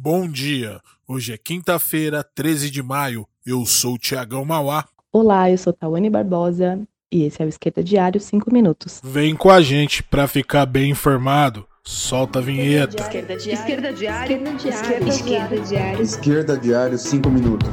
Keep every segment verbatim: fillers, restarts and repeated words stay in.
Bom dia, hoje é quinta-feira, treze de maio, eu sou o Tiagão Mauá. Olá, eu sou Tawane Barbosa e esse é o Esquerda Diário cinco minutos. Vem com a gente pra ficar bem informado, solta a vinheta. Esquerda Diário, Esquerda Diário, Esquerda Diário, Esquerda Diário, Esquerda Diário cinco minutos.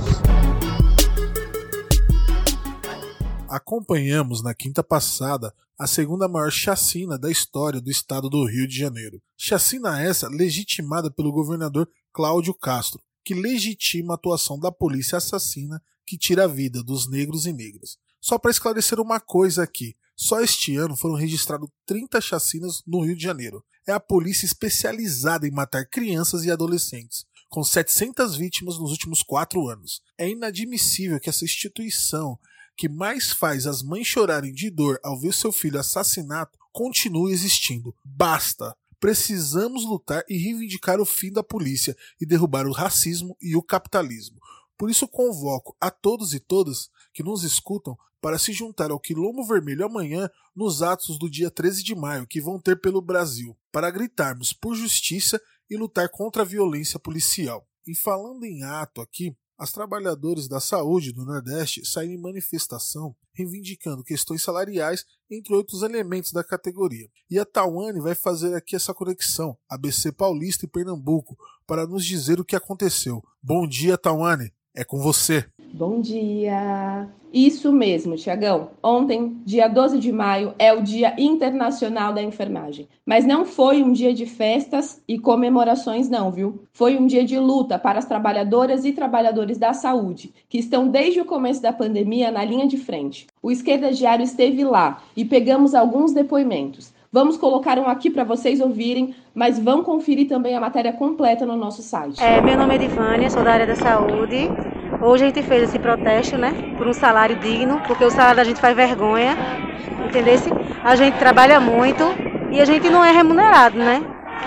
Acompanhamos na quinta passada a segunda maior chacina da história do estado do Rio de Janeiro. Chacina essa legitimada pelo governador Cláudio Castro, que legitima a atuação da polícia assassina que tira a vida dos negros e negras. Só para esclarecer uma coisa aqui, só este ano foram registradas trinta chacinas no Rio de Janeiro. É a polícia especializada em matar crianças e adolescentes, com setecentas vítimas nos últimos quatro anos. É inadmissível que essa instituição, que mais faz as mães chorarem de dor ao ver seu filho assassinado, continue existindo. Basta! Precisamos lutar e reivindicar o fim da polícia e derrubar o racismo e o capitalismo. Por isso convoco a todos e todas que nos escutam para se juntar ao Quilombo Vermelho amanhã nos atos do dia treze de maio que vão ter pelo Brasil, para gritarmos por justiça e lutar contra a violência policial. E falando em ato aqui, as trabalhadoras da saúde do Nordeste saíram em manifestação reivindicando questões salariais, entre outros elementos da categoria. E a Tawane vai fazer aqui essa conexão, A B C Paulista e Pernambuco, para nos dizer o que aconteceu. Bom dia, Tawane, é com você. Bom dia! Isso mesmo, Tiagão. Ontem, dia doze de maio, é o Dia Internacional da Enfermagem. Mas não foi um dia de festas e comemorações não, viu? Foi um dia de luta para as trabalhadoras e trabalhadores da saúde, que estão desde o começo da pandemia na linha de frente. O Esquerda Diário esteve lá e pegamos alguns depoimentos. Vamos colocar um aqui para vocês ouvirem, mas vão conferir também a matéria completa no nosso site. É, meu nome é Divânia, sou da área da saúde. Hoje a gente fez esse protesto, né, por um salário digno, porque o salário da gente faz vergonha, entendesse? A gente trabalha muito e a gente não é remunerado, né?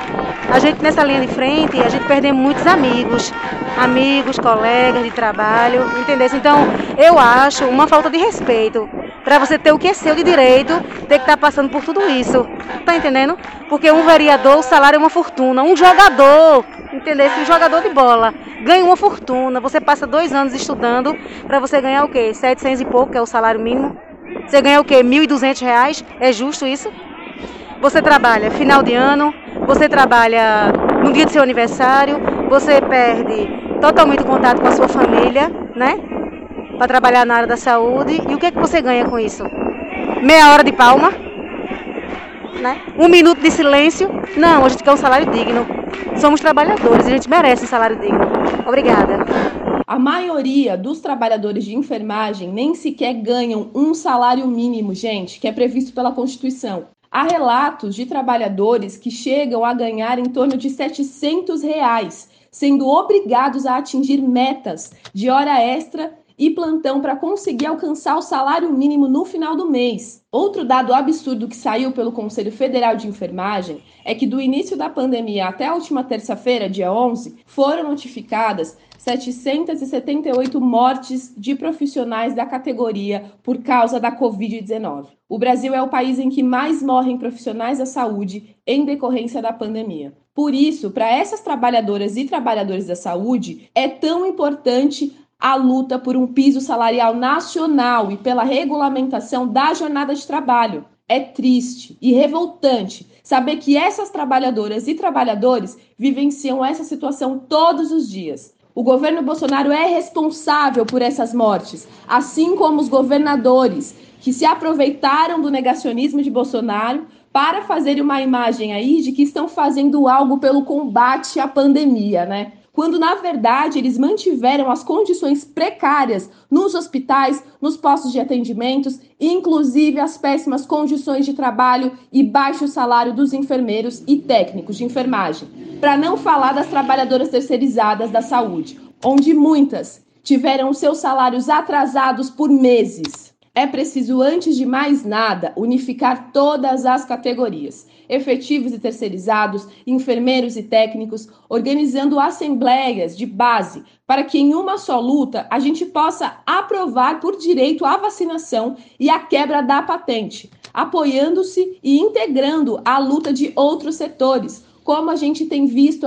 A gente nessa linha de frente, a gente perde muitos amigos, amigos, colegas de trabalho, entendesse? Então, eu acho uma falta de respeito para você ter o que é seu de direito, ter que estar passando por tudo isso, tá entendendo? Porque um vereador, o salário é uma fortuna, um jogador, entendesse? Um jogador de bola ganha uma fortuna, você passa dois anos estudando para você ganhar o quê? setecentos e pouco, que é o salário mínimo. Você ganha o quê? mil e duzentos reais? É justo isso? Você trabalha final de ano, você trabalha no dia do seu aniversário, você perde totalmente o contato com a sua família, né? Para trabalhar na área da saúde. E o que é que você ganha com isso? Meia hora de palma? Né? Um minuto de silêncio? Não, a gente quer um salário digno. Somos trabalhadores e a gente merece um salário digno. Obrigada. A maioria dos trabalhadores de enfermagem nem sequer ganham um salário mínimo, gente, que é previsto pela Constituição. Há relatos de trabalhadores que chegam a ganhar em torno de setecentos reais, sendo obrigados a atingir metas de hora extra e plantão para conseguir alcançar o salário mínimo no final do mês. Outro dado absurdo que saiu pelo Conselho Federal de Enfermagem é que do início da pandemia até a última terça-feira, dia onze, foram notificadas setecentas e setenta e oito mortes de profissionais da categoria por causa da covid dezenove. O Brasil é o país em que mais morrem profissionais da saúde em decorrência da pandemia. Por isso, para essas trabalhadoras e trabalhadores da saúde, é tão importante a luta por um piso salarial nacional e pela regulamentação da jornada de trabalho. É triste e revoltante saber que essas trabalhadoras e trabalhadores vivenciam essa situação todos os dias. O governo Bolsonaro é responsável por essas mortes, assim como os governadores que se aproveitaram do negacionismo de Bolsonaro para fazer uma imagem aí de que estão fazendo algo pelo combate à pandemia, né? Quando, na verdade, eles mantiveram as condições precárias nos hospitais, nos postos de atendimentos, inclusive as péssimas condições de trabalho e baixo salário dos enfermeiros e técnicos de enfermagem. Para não falar das trabalhadoras terceirizadas da saúde, onde muitas tiveram seus salários atrasados por meses. É preciso, antes de mais nada, unificar todas as categorias, efetivos e terceirizados, enfermeiros e técnicos, organizando assembleias de base para que em uma só luta a gente possa aprovar por direito a vacinação e a quebra da patente, apoiando-se e integrando a luta de outros setores, como a gente tem visto aí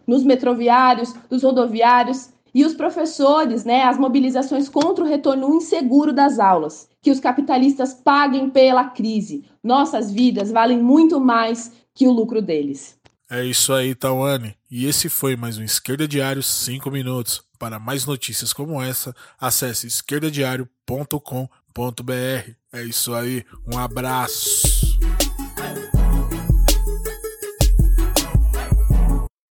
nos metroviários, dos rodoviários, e os professores, né, as mobilizações contra o retorno inseguro das aulas, que os capitalistas paguem pela crise. Nossas vidas valem muito mais que o lucro deles. É isso aí, Tawane. E esse foi mais um Esquerda Diário cinco minutos. Para mais notícias como essa, acesse esquerda diário ponto com ponto br. É isso aí, um abraço.